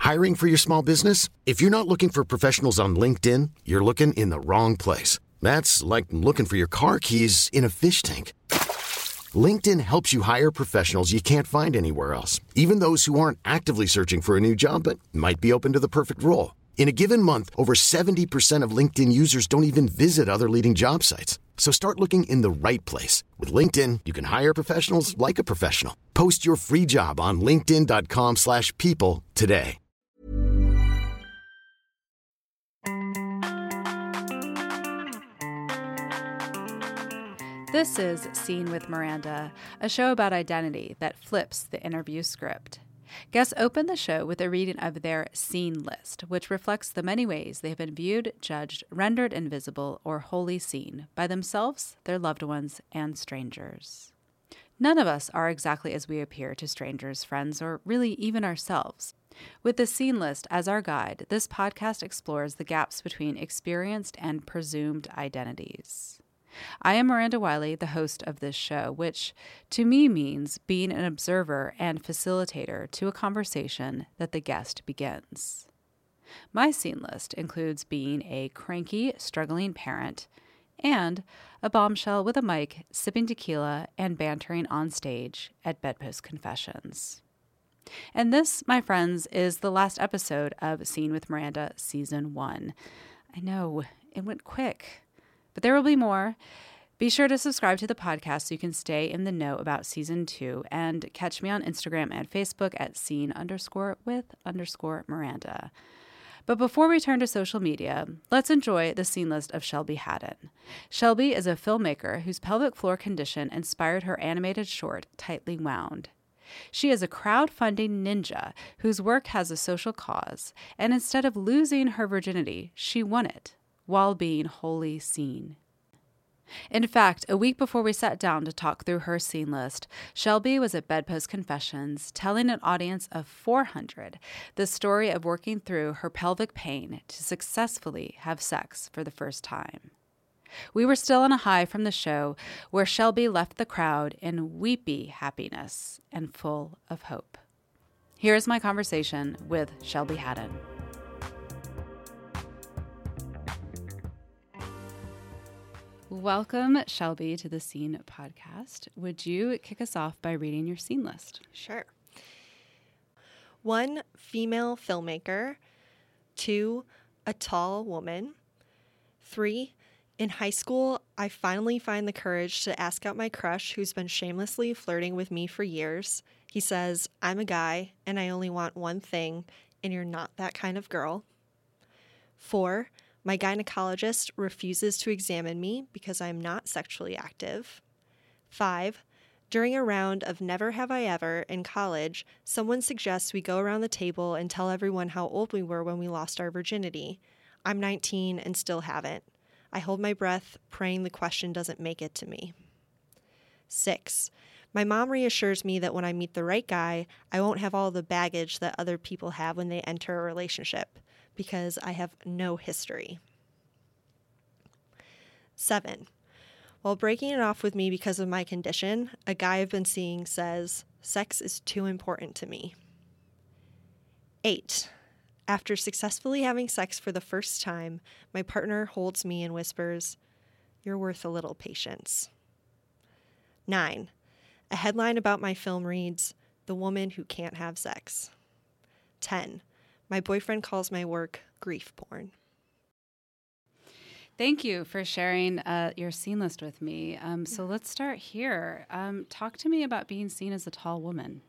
Hiring for your small business? If you're not looking for professionals on LinkedIn, you're looking in the wrong place. That's like looking for your car keys in a fish tank. LinkedIn helps you hire professionals you can't find anywhere else, even those who aren't actively searching for a new job but might be open to the perfect role. In a given month, over 70% of LinkedIn users don't even visit other leading job sites. So start looking in the right place. With LinkedIn, you can hire professionals like a professional. Post your free job on linkedin.com/people today. This is Scene with Miranda, a show about identity that flips the interview script. Guests open the show with a reading of their scene list, which reflects the many ways they have been viewed, judged, rendered invisible, or wholly seen by themselves, their loved ones, and strangers. None of us are exactly as we appear to strangers, friends, or really even ourselves. With the scene list as our guide, this podcast explores the gaps between experienced and presumed identities. I am Miranda Wiley, the host of this show, which to me means being an observer and facilitator to a conversation that the guest begins. My scene list includes being a cranky, struggling parent and a bombshell with a mic, sipping tequila and bantering on stage at Bedpost Confessions. And this, my friends, is the last episode of Scene with Miranda Season 1. I know, it went quick. But there will be more. Be sure to subscribe to the podcast so you can stay in the know about Season 2 and catch me on Instagram and Facebook at scene_with_Miranda. But before we turn to social media, let's enjoy the scene list of Shelby Haddon. Shelby is a filmmaker whose pelvic floor condition inspired her animated short, Tightly Wound. She is a crowdfunding ninja whose work has a social cause, and instead of losing her virginity, she won it while being wholly seen. In fact, a week before we sat down to talk through her scene list, Shelby was at Bedpost Confessions telling an audience of 400 the story of working through her pelvic pain to successfully have sex for the first time. We were still on a high from the show where Shelby left the crowd in weepy happiness and full of hope. Here's my conversation with Shelby Haddon. Welcome, Shelby, to the Scene podcast. Would you kick us off by reading your scene list? Sure. 1, female filmmaker. 2, a tall woman. 3, in high school, I finally find the courage to ask out my crush who's been shamelessly flirting with me for years. He says, I'm a guy and I only want one thing, and you're not that kind of girl. 4, my gynecologist refuses to examine me because I'm not sexually active. 5, during a round of Never Have I Ever in college, someone suggests we go around the table and tell everyone how old we were when we lost our virginity. I'm 19 and still haven't. I hold my breath, praying the question doesn't make it to me. 6, my mom reassures me that when I meet the right guy, I won't have all the baggage that other people have when they enter a relationship, because I have no history. 7, while breaking it off with me because of my condition, a guy I've been seeing says, sex is too important to me. 8, after successfully having sex for the first time, my partner holds me and whispers, you're worth a little patience. 9, a headline about my film reads, The Woman Who Can't Have Sex. 10, my boyfriend calls my work grief porn. Thank you for sharing your scene list with me. So let's start here. Talk to me about being seen as a tall woman.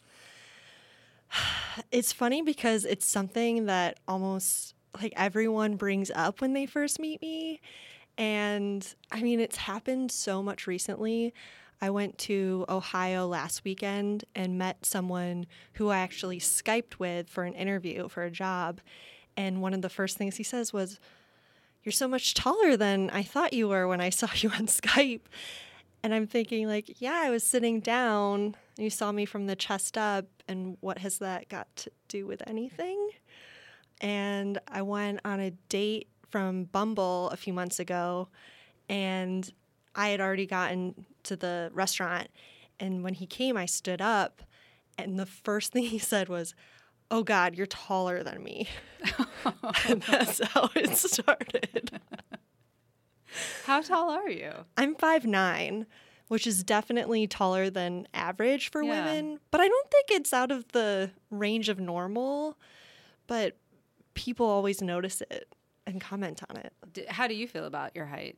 It's funny because it's something that almost like everyone brings up when they first meet me. And I mean, it's happened so much recently. I went to Ohio last weekend and met someone who I actually Skyped with for an interview for a job. And one of the first things he says was, you're so much taller than I thought you were when I saw you on Skype. And I'm thinking like, yeah, I was sitting down. You saw me from the chest up. And what has that got to do with anything? And I went on a date from Bumble a few months ago. And I had already gotten to the restaurant. And when he came, I stood up. And the first thing he said was, oh God, you're taller than me. And that's how it started. How tall are you? I'm 5'9", which is definitely taller than average for Yeah. women, but I don't think it's out of the range of normal, but people always notice it and comment on it. How do you feel about your height?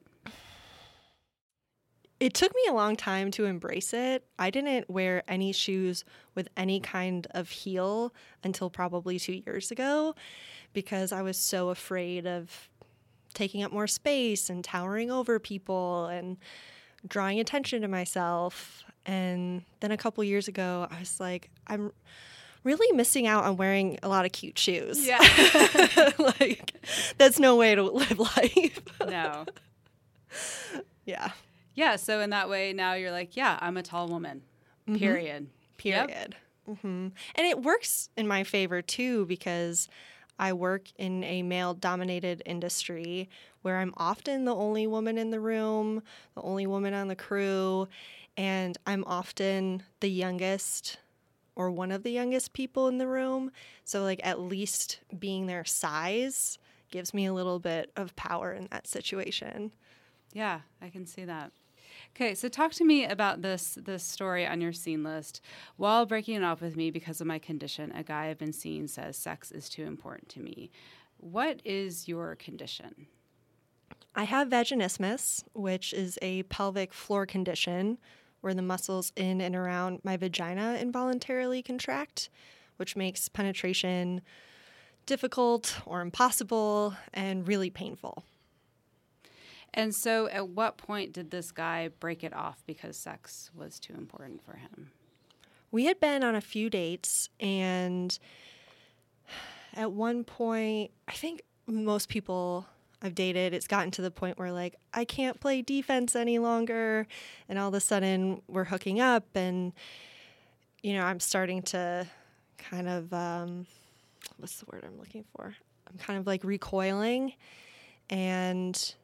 It took me a long time to embrace it. I didn't wear any shoes with any kind of heel until probably 2 years ago because I was so afraid of taking up more space and towering over people and drawing attention to myself. And then a couple years ago, I was like, I'm really missing out on wearing a lot of cute shoes. Yeah. Like, that's no way to live life. No. Yeah. Yeah, so in that way, now you're like, yeah, I'm a tall woman, period. Period. And it works in my favor, too, because I work in a male-dominated industry where I'm often the only woman in the room, the only woman on the crew, and I'm often the youngest or one of the youngest people in the room. So, like, at least being their size gives me a little bit of power in that situation. Yeah, I can see that. Okay, so talk to me about this story on your scene list. While breaking it off with me because of my condition, a guy I've been seeing says sex is too important to me. What is your condition? I have vaginismus, which is a pelvic floor condition where the muscles in and around my vagina involuntarily contract, which makes penetration difficult or impossible and really painful. And so at what point did this guy break it off because sex was too important for him? We had been on a few dates, and at one point, I think most people I've dated, it's gotten to the point where, like, I can't play defense any longer, and all of a sudden we're hooking up, and, you know, I'm starting to kind of, what's the word I'm looking for? I'm kind of, like, recoiling, and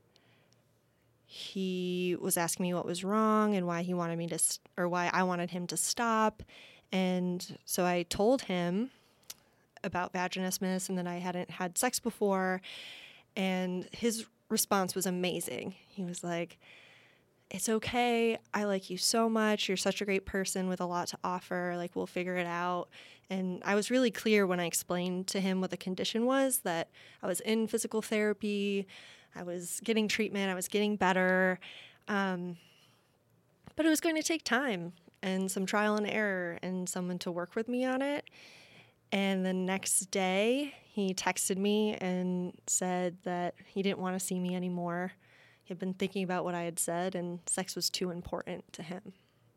he was asking me what was wrong and why he wanted me to, or why I wanted him to stop. And so I told him about vaginismus and that I hadn't had sex before. And his response was amazing. He was like, it's okay. I like you so much. You're such a great person with a lot to offer. Like, we'll figure it out. And I was really clear when I explained to him what the condition was, that I was in physical therapy, I was getting treatment, I was getting better, but it was going to take time and some trial and error and someone to work with me on it. And the next day, he texted me and said that he didn't want to see me anymore. He had been thinking about what I had said, and sex was too important to him.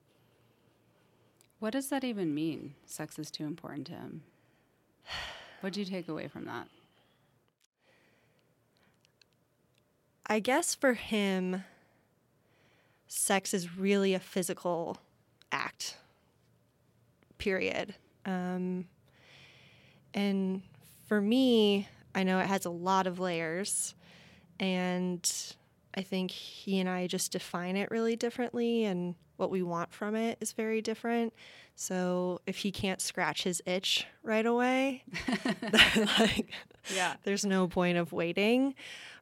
What does that even mean? Sex is too important to him. What did you take away from that? I guess for him, sex is really a physical act, period. And for me, I know it has a lot of layers, and I think he and I just define it really differently, and what we want from it is very different. So if he can't scratch his itch right away, then, like, Yeah. there's no point of waiting.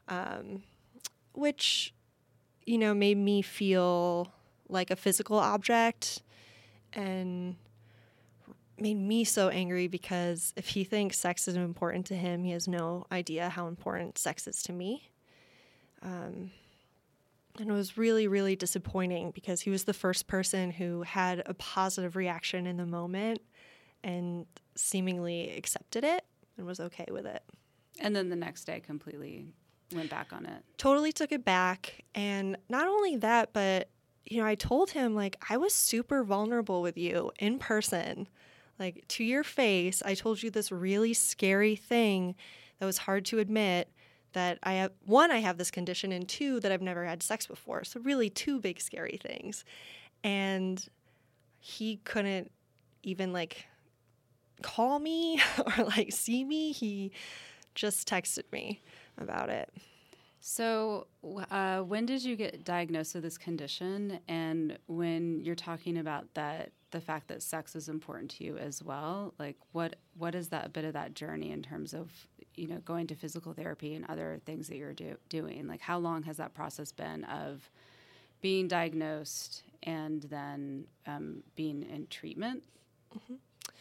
Which, you know, made me feel like a physical object and made me so angry because if he thinks sex is important to him, he has no idea how important sex is to me. And it was really, really disappointing because he was the first person who had a positive reaction in the moment and seemingly accepted it and was okay with it. And then the next day completely went back on it. Totally took it back. And not only that, but, you know, I told him, like, I was super vulnerable with you in person. Like, to your face, I told you this really scary thing that was hard to admit, that I have, one, I have this condition, and two, that I've never had sex before. So really two big scary things. And he couldn't even, like, call me or, like, see me. He just texted me about it. So, when did you get diagnosed with this condition? And when you're talking about that, the fact that sex is important to you as well, like what is that bit of that journey in terms of, going to physical therapy and other things that you're doing? Like, how long has that process been of being diagnosed and then being in treatment? Mm-hmm.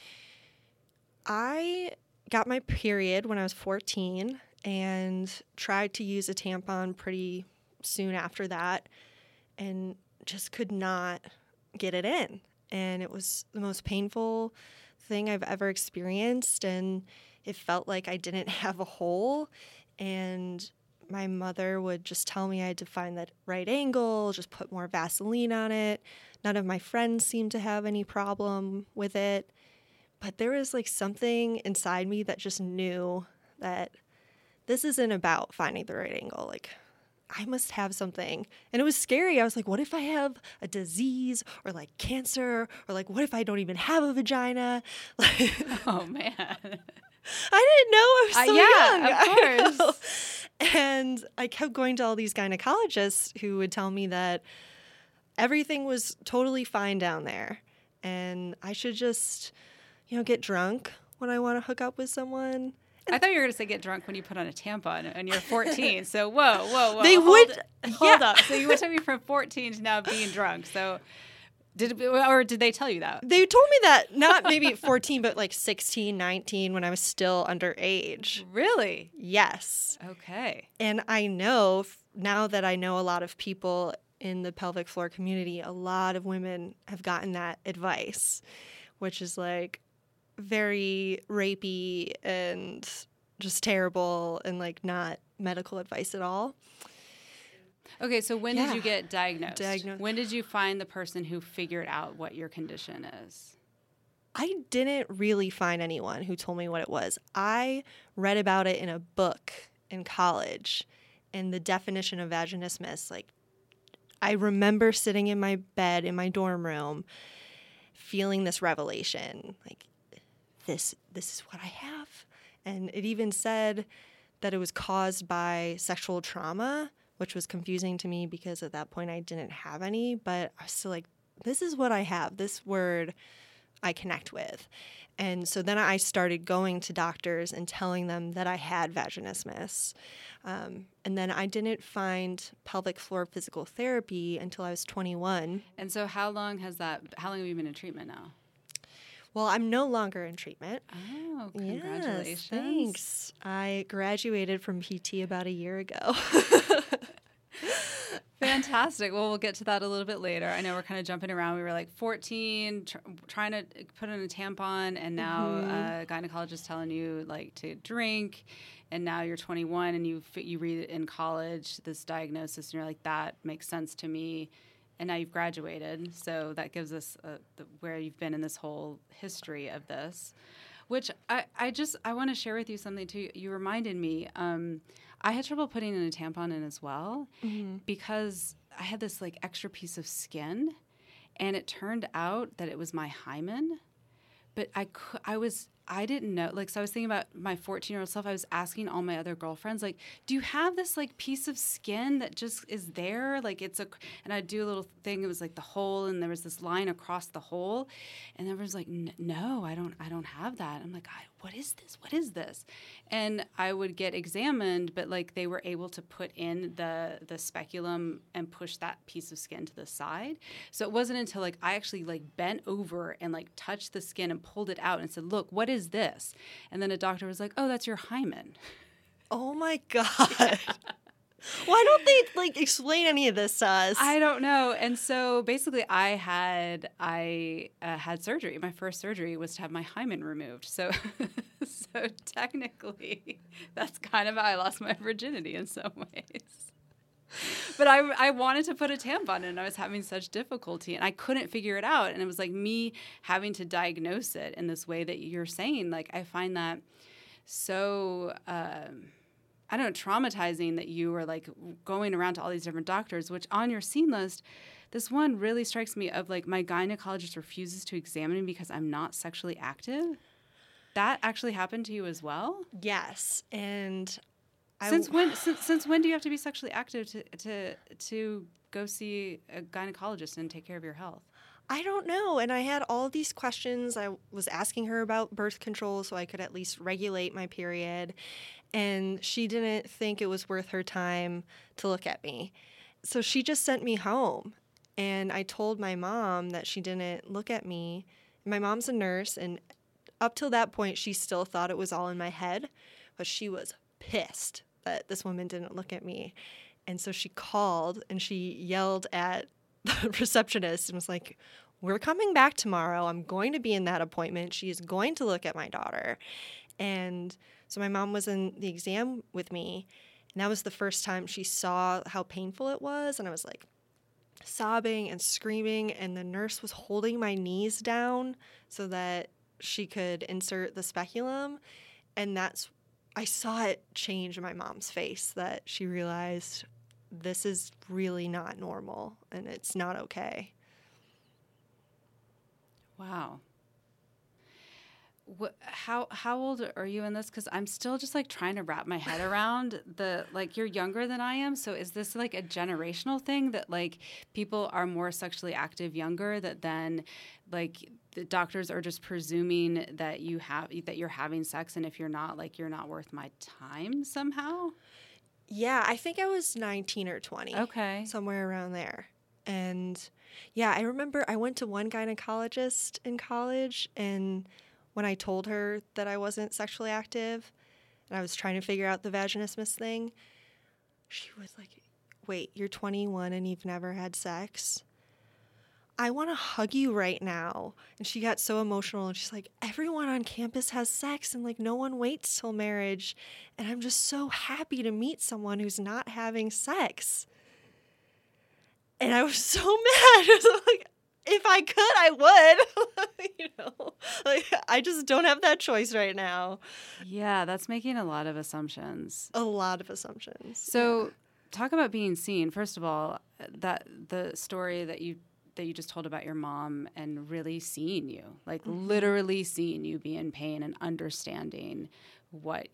I got my period when I was 14 and tried to use a tampon pretty soon after that and just could not get it in. And it was the most painful thing I've ever experienced, and it felt like I didn't have a hole. And my mother would just tell me I had to find that right angle, just put more Vaseline on it. None of my friends seemed to have any problem with it. But there was like something inside me that just knew that this isn't about finding the right angle. Like, I must have something. And it was scary. I was like, what if I have a disease or like cancer? Or like, what if I don't even have a vagina? Oh, man. I didn't know. I was so young. Yeah, of course. And I kept going to all these gynecologists who would tell me that everything was totally fine down there. And I should just, get drunk when I want to hook up with someone. I thought you were going to say get drunk when you put on a tampon and you're 14. So, whoa. They Hold up. So you went to me from 14 to now being drunk. So did they tell you that? They told me that not maybe at 14, but like 16, 19 when I was still underage. Really? Yes. Okay. And I know now that I know a lot of people in the pelvic floor community, a lot of women have gotten that advice, which is like very rapey and just terrible and like not medical advice at all. Okay, so when did you get diagnosed? When did you find the person who figured out what your condition is? I didn't really find anyone who told me what it was. I read about it in a book in college, and the definition of vaginismus, like, I remember sitting in my bed in my dorm room feeling this revelation, like, this is what I have. And it even said that it was caused by sexual trauma, which was confusing to me because at that point I didn't have any, but I was still like, this is what I have, this word I connect with. And so then I started going to doctors and telling them that I had vaginismus. And then I didn't find pelvic floor physical therapy until I was 21. And so how long have you been in treatment now? Well, I'm no longer in treatment. Oh, congratulations. Yes, thanks. I graduated from PT about a year ago. Fantastic. Well, we'll get to that a little bit later. I know we're kind of jumping around. We were like 14, trying to put in a tampon, and now a gynecologist telling you like to drink, and now you're 21 and you read it in college, this diagnosis, and you're like, that makes sense to me. And now you've graduated, so that gives us where you've been in this whole history of this, which I want to share with you something too. You reminded me, I had trouble putting in a tampon in as well because I had this like extra piece of skin, and it turned out that it was my hymen, but I didn't know. Like, so I was thinking about my 14-year-old self. I was asking all my other girlfriends, like, do you have this, like, piece of skin that just is there? Like, and I'd do a little thing. It was, like, the hole, and there was this line across the hole. And everyone was like, no, I don't have that. I'm like, what is this? What is this? And I would get examined, but, like, they were able to put in the speculum and push that piece of skin to the side. So it wasn't until, like, I actually, like, bent over and, like, touched the skin and pulled it out and said, look, what is this? And then a doctor was like, oh, that's your hymen. Oh my God. Why don't they like explain any of this to us? I don't know. And so basically I had surgery. My first surgery was to have my hymen removed. So technically that's kind of how I lost my virginity in some ways. But I wanted to put a tampon in, and I was having such difficulty, and I couldn't figure it out. And it was like me having to diagnose it in this way that you're saying. Like, I find that so, I don't know, traumatizing that you were like going around to all these different doctors, which on your scene list, this one really strikes me of like my gynecologist refuses to examine me because I'm not sexually active. That actually happened to you as well? Yes. And Since when do you have to be sexually active to go see a gynecologist and take care of your health? I don't know. And I had all these questions. I was asking her about birth control so I could at least regulate my period. And she didn't think it was worth her time to look at me. So she just sent me home. And I told my mom that she didn't look at me. My mom's a nurse, and up till that point, she still thought it was all in my head. But she was pissed that this woman didn't look at me. And so she called and she yelled at the receptionist and was like, "We're coming back tomorrow. I'm going to be in that appointment. She is going to look at my daughter." And so my mom was in the exam with me, and that was the first time she saw how painful it was. And I was like sobbing and screaming, and the nurse was holding my knees down so that she could insert the speculum. And I saw it change in my mom's face, that she realized this is really not normal and it's not okay. Wow. How old are you in this? Because I'm still just like trying to wrap my head around you're younger than I am. So is this like a generational thing that like people are more sexually active younger, that then like the doctors are just presuming that you're having sex, and if you're not, like, you're not worth my time somehow? Yeah, I think I was 19 or 20. Okay. Somewhere around there. And yeah, I remember I went to one gynecologist in college, and when I told her that I wasn't sexually active and I was trying to figure out the vaginismus thing, she was like, "Wait, you're 21 and you've never had sex? I want to hug you right now." And she got so emotional, and she's like, "Everyone on campus has sex, and like no one waits till marriage. And I'm just so happy to meet someone who's not having sex." And I was so mad. I was like, if I could, I would. I just don't have that choice right now. Yeah, that's making a lot of assumptions. A lot of assumptions. So yeah. Talk about being seen. First of all, that the story that you just told about your mom and really seeing you, like literally seeing you be in pain and understanding what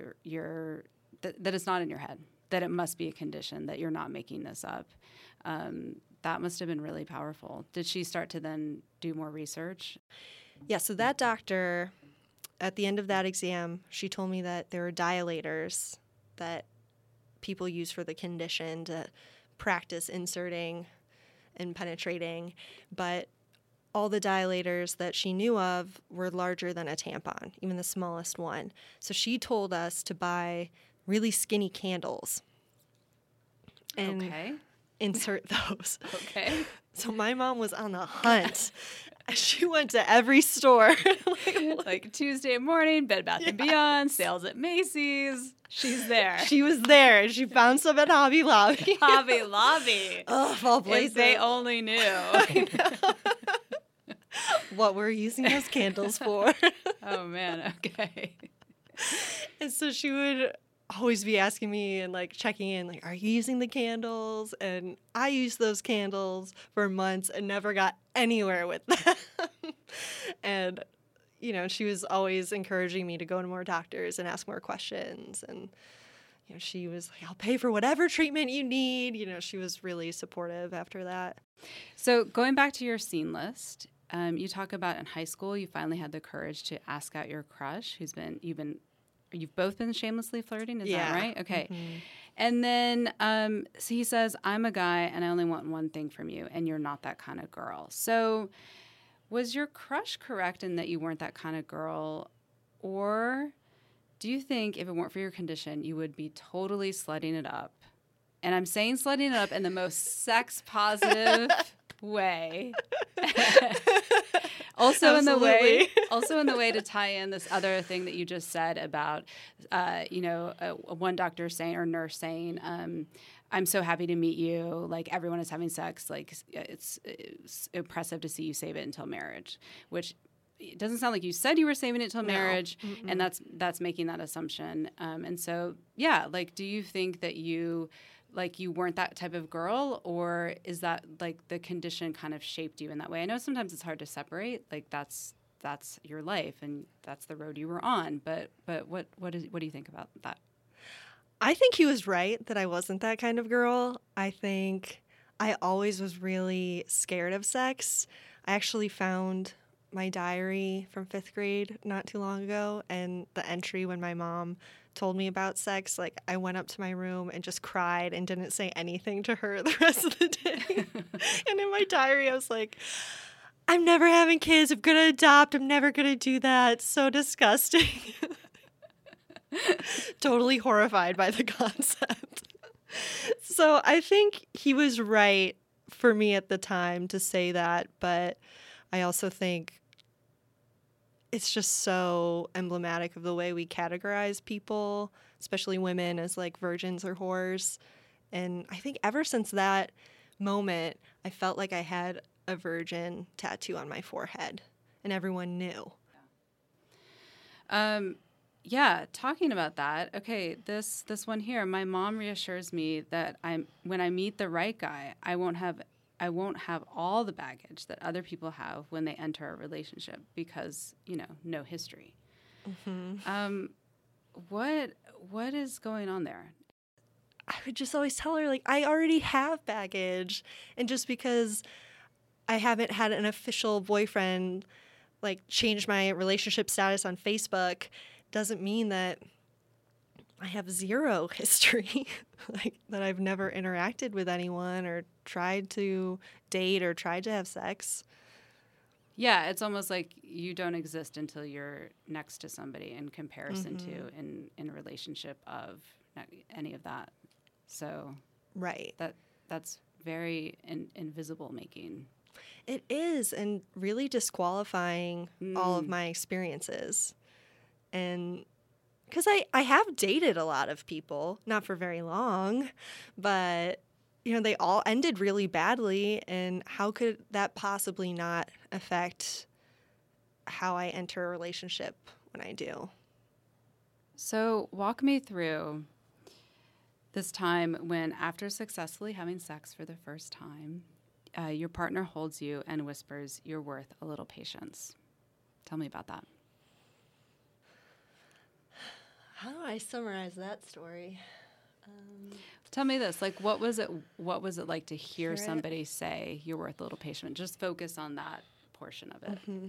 that it's not in your head, that it must be a condition, that you're not making this up. That must have been really powerful. Did she start to then do more research? Yeah, so that doctor, at the end of that exam, she told me that there are dilators that people use for the condition to practice inserting and penetrating, but all the dilators that she knew of were larger than a tampon, even the smallest one. So she told us to buy really skinny candles and insert those. Okay. So my mom was on the hunt. She went to every store. like Tuesday morning, Bed Bath & Beyond, sales at Macy's. She's there. She was there. She found some at Hobby Lobby. Hobby Lobby. Oh, of all places. If they only knew. What we're using those candles for. Oh, man. Okay. And so she would always be asking me and like checking in, like, "Are you using the candles?" And I used those candles for months and never got anywhere with them. And, she was always encouraging me to go to more doctors and ask more questions. And, she was like, "I'll pay for whatever treatment you need." She was really supportive after that. So going back to your scene list, you talk about in high school, you finally had the courage to ask out your crush, you've both been shamelessly flirting, is that right? Okay. Mm-hmm. And then, so he says, "I'm a guy and I only want one thing from you, and you're not that kind of girl." So was your crush correct in that you weren't that kind of girl? Or do you think if it weren't for your condition, you would be totally slutting it up? And I'm saying slutting it up in the most sex positive way. Also in the way to tie in this other thing that you just said about, one doctor saying or nurse saying, "I'm so happy to meet you. Like, everyone is having sex. Like, it's impressive to see you save it until marriage," which it doesn't sound like you said you were saving it till marriage, and that's making that assumption. And so, yeah, like, do you think that you weren't that type of girl, or is that like the condition kind of shaped you in that way? I know sometimes it's hard to separate, like that's your life and that's the road you were on, but what do you think about that? I think he was right that I wasn't that kind of girl. I think I always was really scared of sex. I actually found my diary from 5th grade not too long ago, and the entry when my mom told me about sex, like I went up to my room and just cried and didn't say anything to her the rest of the day. And in my diary, I was like, I'm never having kids. I'm going to adopt. I'm never going to do that. It's so disgusting. Totally horrified by the concept. So I think he was right for me at the time to say that, but I also think it's just so emblematic of the way we categorize people, especially women, as like virgins or whores. And I think ever since that moment, I felt like I had a virgin tattoo on my forehead, and everyone knew. Yeah, talking about that. Okay, this one here, my mom reassures me that when I meet the right guy, I won't have all the baggage that other people have when they enter a relationship because, no history. Mm-hmm. What is going on there? I would just always tell her, like, I already have baggage. And just because I haven't had an official boyfriend, like, change my relationship status on Facebook doesn't mean that I have zero history, like that I've never interacted with anyone or tried to date or tried to have sex. Yeah, it's almost like you don't exist until you're next to somebody in comparison to in a relationship of any of that. So right, that's very invisible making. It is, and really disqualifying all of my experiences. And because I have dated a lot of people, not for very long, but, they all ended really badly. And how could that possibly not affect how I enter a relationship when I do? So walk me through this time when, after successfully having sex for the first time, your partner holds you and whispers, "You're worth a little patience." Tell me about that. How do I summarize that story? Tell me this, like, what was it like to hear somebody say, "You're worth a little patience"? Just focus on that portion of it. Mm-hmm.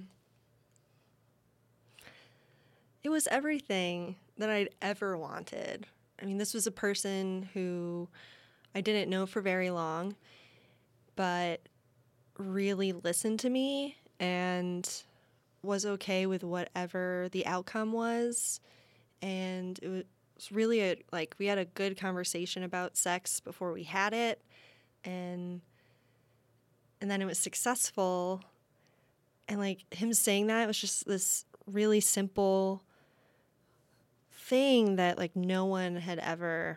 It was everything that I'd ever wanted. I mean, this was a person who I didn't know for very long, but really listened to me and was okay with whatever the outcome was. And it was really we had a good conversation about sex before we had it. And then it was successful. And like him saying that, it was just this really simple thing that like no one had ever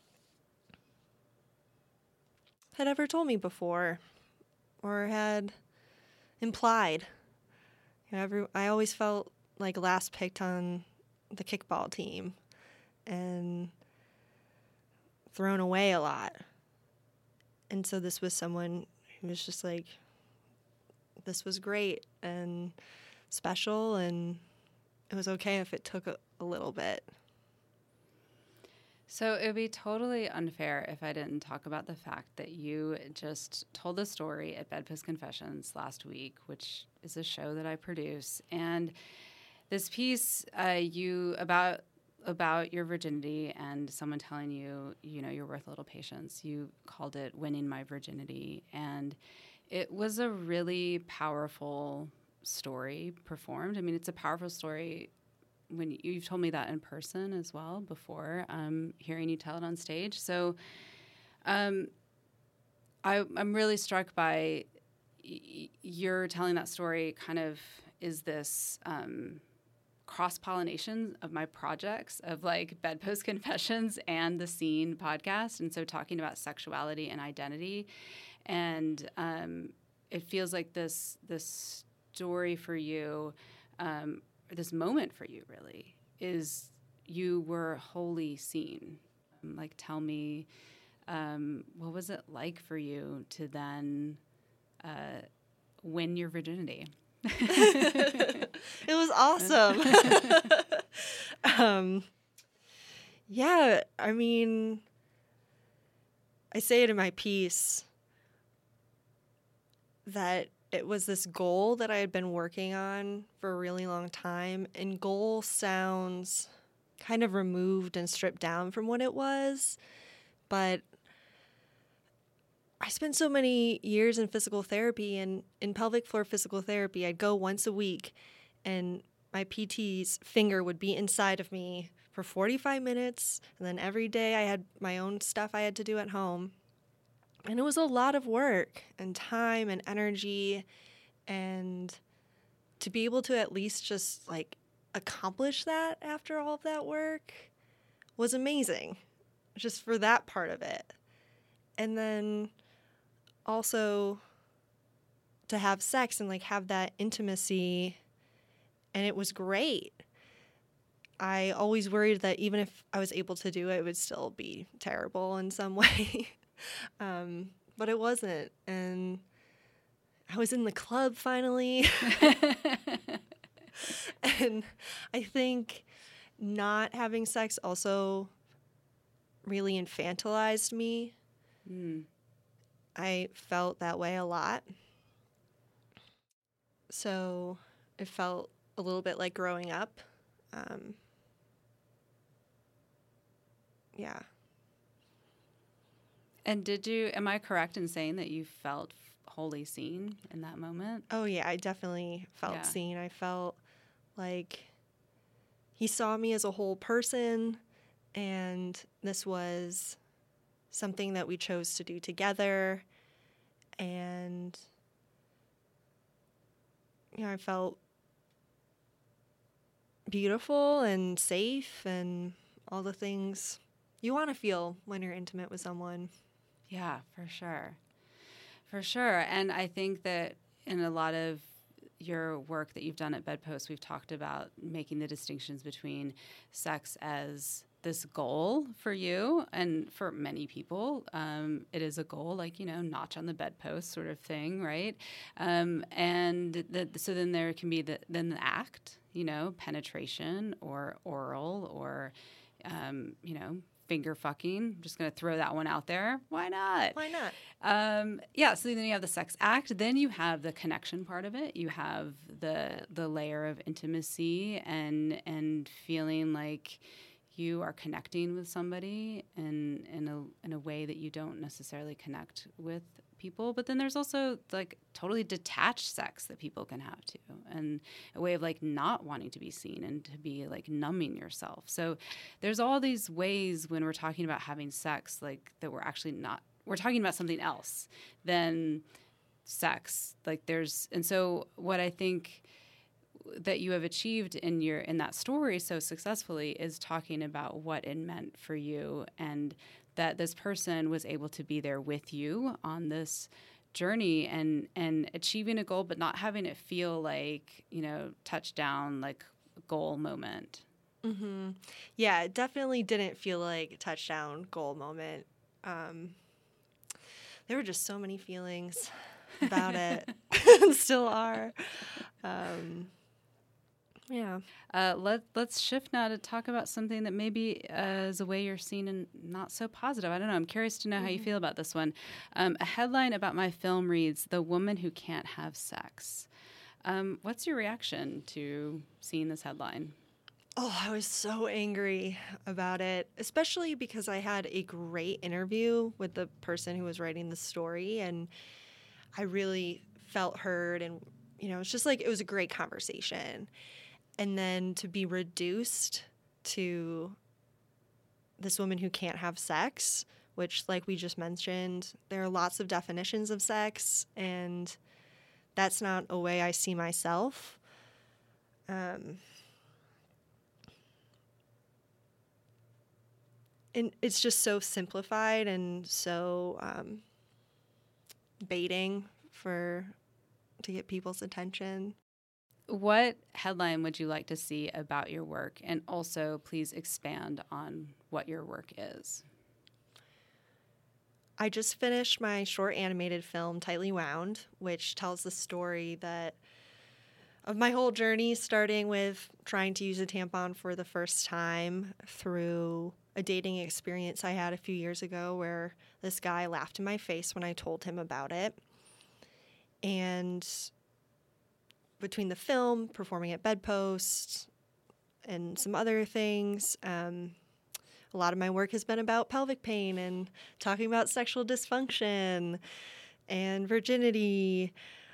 told me before or had implied. I always felt like last picked on the kickball team and thrown away a lot. And so this was someone who was just like, this was great and special, and it was okay if it took a little bit. So it would be totally unfair if I didn't talk about the fact that you just told the story at Bedpost Confessions last week, which is a show that I produce. And this piece about your virginity and someone telling you, you're worth a little patience, you called it "Winning My Virginity." And it was a really powerful story performed. I mean, it's a powerful story when you've told me that in person as well before, hearing you tell it on stage. So I'm really struck by you're telling that story kind of is this cross-pollination of my projects of like Bedpost Confessions and the Scene podcast. And so talking about sexuality and identity. And it feels like this story for you, this moment for you really, is you were wholly seen. Like, tell me, what was it like for you to then win your virginity? It was awesome. Yeah, I mean, I say it in my piece that it was this goal that I had been working on for a really long time, and goal sounds kind of removed and stripped down from what it was, but I spent so many years in physical therapy, and in pelvic floor physical therapy, I'd go once a week, and my PT's finger would be inside of me for 45 minutes, and then every day I had my own stuff I had to do at home. And it was a lot of work and time and energy, and to be able to at least just like accomplish that after all of that work was amazing, just for that part of it. And then also to have sex and like have that intimacy, and it was great. I always worried that even if I was able to do it, it would still be terrible in some way. But it wasn't. And I was in the club finally. And I think not having sex also really infantilized me. I felt that way a lot. So it felt a little bit like growing up. Yeah. And am I correct in saying that you felt wholly seen in that moment? Oh, yeah, I definitely felt seen. I felt like he saw me as a whole person, and this was something that we chose to do together. And, I felt beautiful and safe and all the things you want to feel when you're intimate with someone. Yeah, for sure. For sure. And I think that in a lot of your work that you've done at Bedpost, we've talked about making the distinctions between sex as this goal for you and for many people. It is a goal, like, notch on the bedpost sort of thing, right? So then there can be the act, penetration or oral or, finger fucking. I'm just going to throw that one out there. Why not? Why not? So then you have the sex act. Then you have the connection part of it. You have the layer of intimacy and feeling like you are connecting with somebody in a way that you don't necessarily connect with people. But then there's also like totally detached sex that people can have too, and a way of like not wanting to be seen and to be like numbing yourself. So there's all these ways when we're talking about having sex, like that we're talking about something else than sex. And so what I think that you have achieved in that story so successfully is talking about what it meant for you, and that this person was able to be there with you on this journey and achieving a goal, but not having it feel like, touchdown, like goal moment. Mm-hmm. Yeah, it definitely didn't feel like a touchdown goal moment. There were just so many feelings about it, and still are. Yeah. Let's shift now to talk about something that maybe is a way you're seen and not so positive. I don't know. I'm curious to know how you feel about this one. A headline about my film reads, "The Woman Who Can't Have Sex." What's your reaction to seeing this headline? Oh, I was so angry about it, especially because I had a great interview with the person who was writing the story, and I really felt heard, and, it's just like it was a great conversation. And then to be reduced to this woman who can't have sex, which, like we just mentioned, there are lots of definitions of sex, and that's not a way I see myself. And it's just so simplified and so baiting to get people's attention. What headline would you like to see about your work? And also, please expand on what your work is. I just finished my short animated film, Tightly Wound, which tells the story of my whole journey, starting with trying to use a tampon for the first time through a dating experience I had a few years ago where this guy laughed in my face when I told him about it. And between the film, performing at Bedpost, and some other things, a lot of my work has been about pelvic pain and talking about sexual dysfunction and virginity.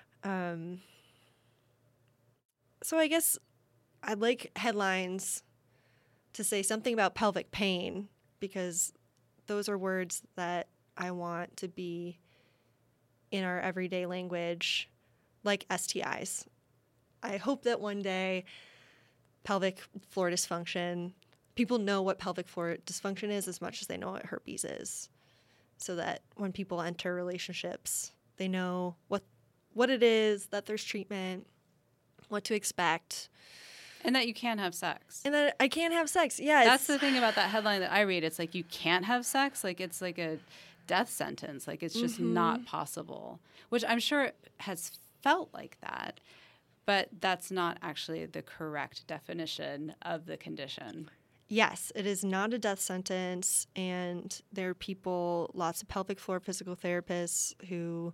So I guess I'd like headlines to say something about pelvic pain because those are words that I want to be in our everyday language, like STIs. I hope that one day pelvic floor dysfunction, people know what pelvic floor dysfunction is as much as they know what herpes is, so that when people enter relationships, they know what it is, that there's treatment, what to expect. And that you can't have sex. And that I can't have sex. Yeah. That's the thing about that headline that I read. It's like you can't have sex. Like it's like a death sentence. Like it's just not possible, which I'm sure has felt like that. But that's not actually the correct definition of the condition. Yes, it is not a death sentence. And there are people, lots of pelvic floor physical therapists who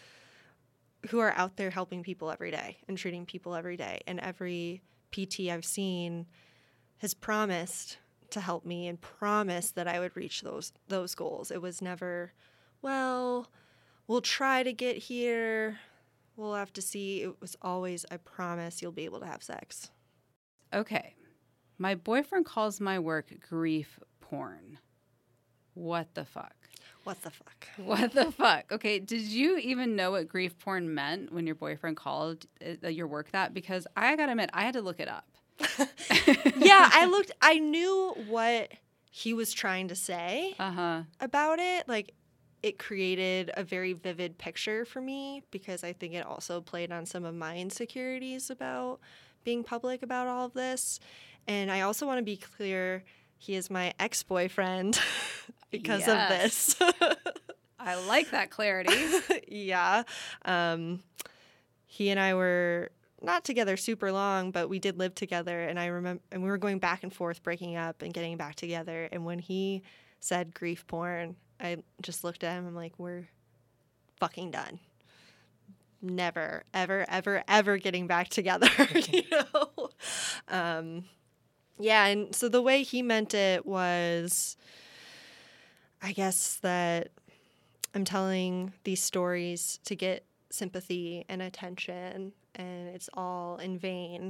are out there helping people every day and treating people every day. And every PT I've seen has promised to help me and promised that I would reach those goals. It was never, well, we'll try to get here. We'll have to see. It was always, I promise you'll be able to have sex. Okay. My boyfriend calls my work grief porn. What the fuck? What the fuck? What the fuck? Okay, did you even know what grief porn meant when your boyfriend called your work that? Because I gotta admit, I had to look it up. Yeah, I knew what he was trying to say about it. Like, it created a very vivid picture for me because I think it also played on some of my insecurities about being public about all of this. And I also want to be clear, he is my ex-boyfriend because of this. I like that clarity. Yeah. He and I were not together super long, but we did live together. And I remember, and we were going back and forth, breaking up and getting back together. And when he said grief porn, I just looked at him. I'm like, we're fucking done. Never, ever, ever, ever getting back together, you know? Yeah, and so the way he meant it was, I guess that I'm telling these stories to get sympathy and attention, and it's all in vain,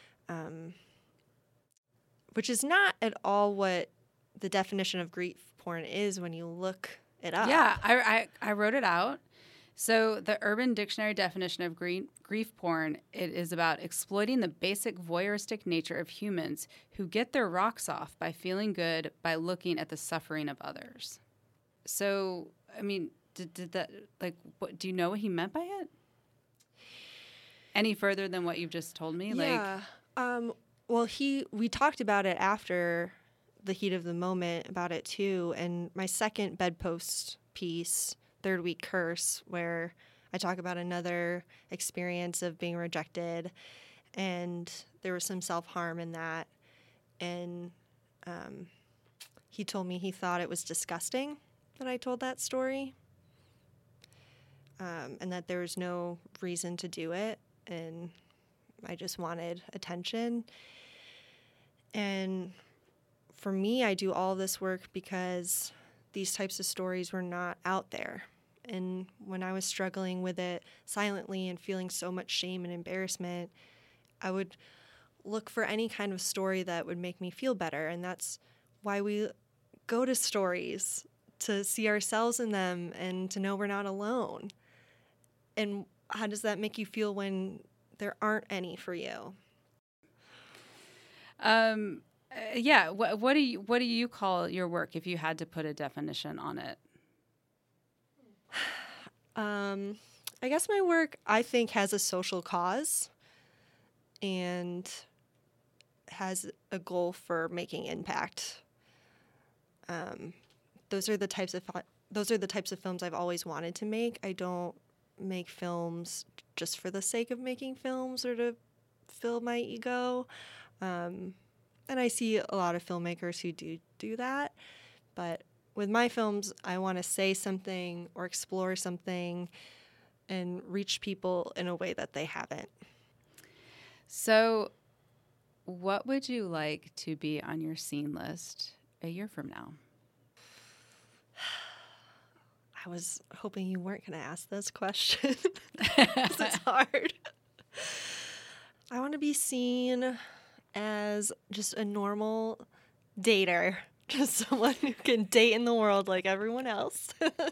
which is not at all what the definition of grief porn is when you look it up. Yeah, I wrote it out. So the Urban Dictionary definition of grief porn, it is about exploiting the basic voyeuristic nature of humans who get their rocks off by feeling good by looking at the suffering of others. So, I mean, did that, like, what, do you know what he meant by it? Any further than what you've just told me? Yeah. Well, we talked about it after the heat of the moment about it too. And my second Bedpost piece, Third Week Curse, where I talk about another experience of being rejected, and there was some self-harm in that. And he told me he thought it was disgusting that I told that story, and that there was no reason to do it, and I just wanted attention. And for me, I do all this work because these types of stories were not out there. And when I was struggling with it silently and feeling so much shame and embarrassment, I would look for any kind of story that would make me feel better. And that's why we go to stories, to see ourselves in them and to know we're not alone. And how does that make you feel when there aren't any for you? Yeah. What do you call your work if you had to put a definition on it? I guess my work, I think, has a social cause and has a goal for making impact. Those are the types of films I've always wanted to make. I don't make films just for the sake of making films or to fill my ego. And I see a lot of filmmakers who do that. But with my films, I want to say something or explore something and reach people in a way that they haven't. So what would you like to be on your scene list a year from now? I was hoping you weren't going to ask this question. It's hard. I want to be seen as just a normal dater, just someone who can date in the world like everyone else.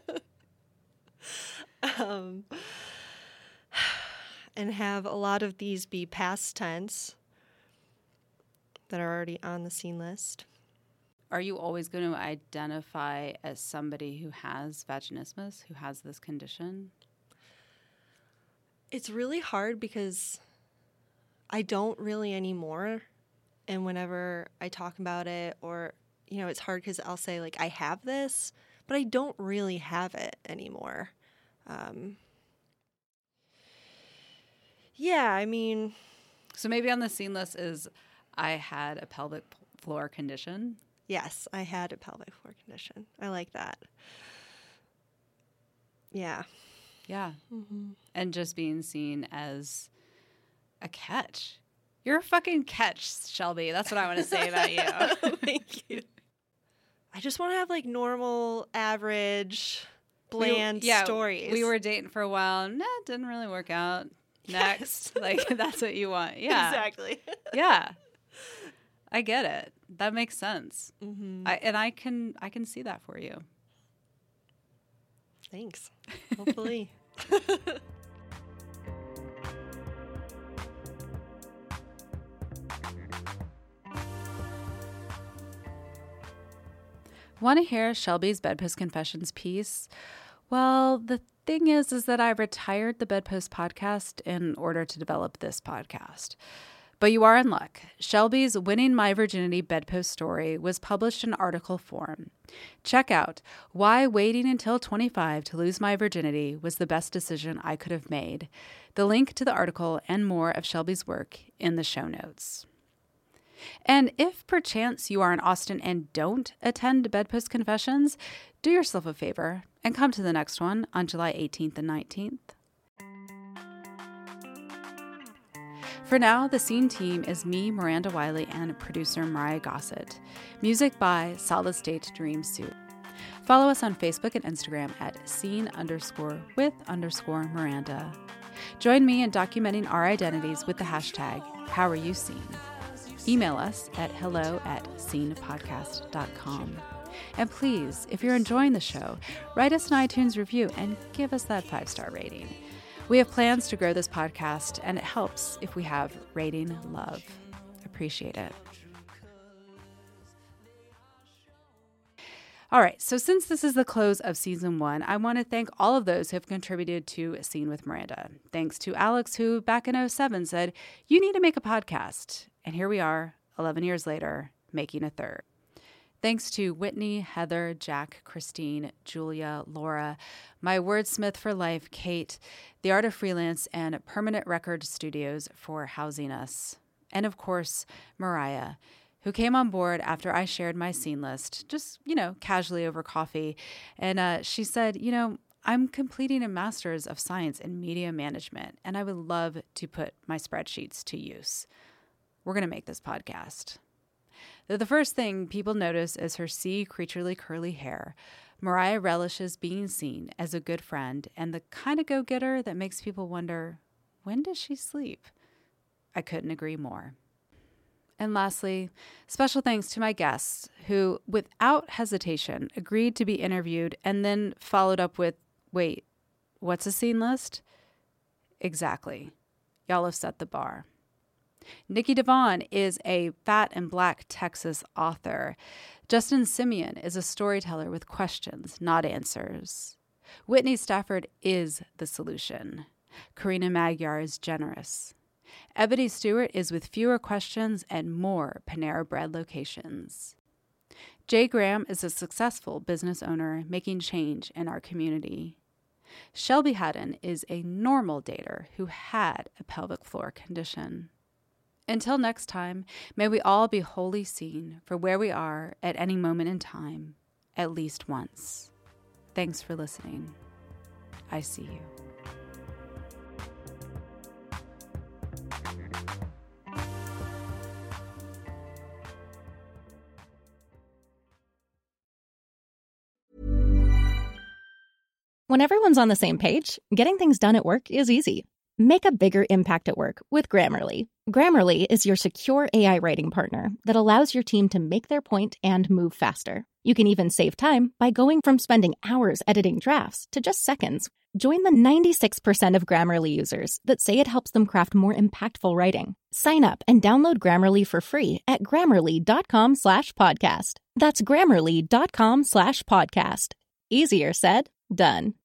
And have a lot of these be past tense that are already on the scene list. Are you always going to identify as somebody who has vaginismus, who has this condition? It's really hard because I don't really anymore. And whenever I talk about it, or, it's hard because I'll say, like, I have this, but I don't really have it anymore. Yeah, I mean... So maybe on the scene list is I had a pelvic floor condition. Yes, I had a pelvic floor condition. I like that. Yeah. Yeah. Mm-hmm. And just being seen as a catch. You're a fucking catch, Shelby. That's what I want to say about you. Thank you. I just want to have, like, normal, average, bland stories. We were dating for a while. Nah, it didn't really work out. Next. Yes. Like, that's what you want. Yeah. Exactly. Yeah. I get it. That makes sense. Mm-hmm. I can see that for you. Thanks. Hopefully. Want to hear Shelby's Bedpost Confessions piece? Well, the thing is that I retired the Bedpost podcast in order to develop this podcast. But you are in luck. Shelby's Winning My Virginity Bedpost story was published in article form. Check out Why Waiting Until 25 to Lose My Virginity Was the Best Decision I Could Have Made. The link to the article and more of Shelby's work in the show notes. And if perchance you are in Austin and don't attend Bedpost Confessions, do yourself a favor and come to the next one on July 18th and 19th. For now, the Scene team is me, Miranda Wiley, and producer Mariah Gossett. Music by Solid State Dream Suit. Follow us on Facebook and Instagram at scene_with_Miranda. Join me in documenting our identities with the hashtag HowAreYouSeen. Email us at hello@scenepodcast.com. And please, if you're enjoying the show, write us an iTunes review and give us that 5-star rating. We have plans to grow this podcast, and it helps if we have rating love. Appreciate it. All right, so since this is the close of season 1, I want to thank all of those who have contributed to Scene with Miranda. Thanks to Alex, who back in 2007 said, "You need to make a podcast." And here we are, 11 years later, making a third. Thanks to Whitney, Heather, Jack, Christine, Julia, Laura, my wordsmith for life, Kate, The Art of Freelance, and Permanent Record Studios for housing us. And of course, Mariah, who came on board after I shared my scene list, just, casually over coffee. And she said, I'm completing a master's of science in media management, and I would love to put my spreadsheets to use. We're going to make this podcast. The first thing people notice is her sea creaturely curly hair. Mariah relishes being seen as a good friend and the kind of go-getter that makes people wonder, when does she sleep? I couldn't agree more. And lastly, special thanks to my guests who, without hesitation, agreed to be interviewed and then followed up with, wait, what's a scene list? Exactly. Y'all have set the bar. Nikki Devon is a Fat and Black Texas author. Justin Simeon is a storyteller with questions, not answers. Whitney Stafford is the solution. Karina Magyar is generous. Ebony Stewart is with fewer questions and more Panera Bread locations. Jay Graham is a successful business owner making change in our community. Shelby Haddon is a normal dater who had a pelvic floor condition. Until next time, may we all be wholly seen for where we are at any moment in time, at least once. Thanks for listening. I see you. When everyone's on the same page, getting things done at work is easy. Make a bigger impact at work with Grammarly. Grammarly is your secure AI writing partner that allows your team to make their point and move faster. You can even save time by going from spending hours editing drafts to just seconds. Join the 96% of Grammarly users that say it helps them craft more impactful writing. Sign up and download Grammarly for free at Grammarly.com/podcast. That's Grammarly.com/podcast. Easier said, done.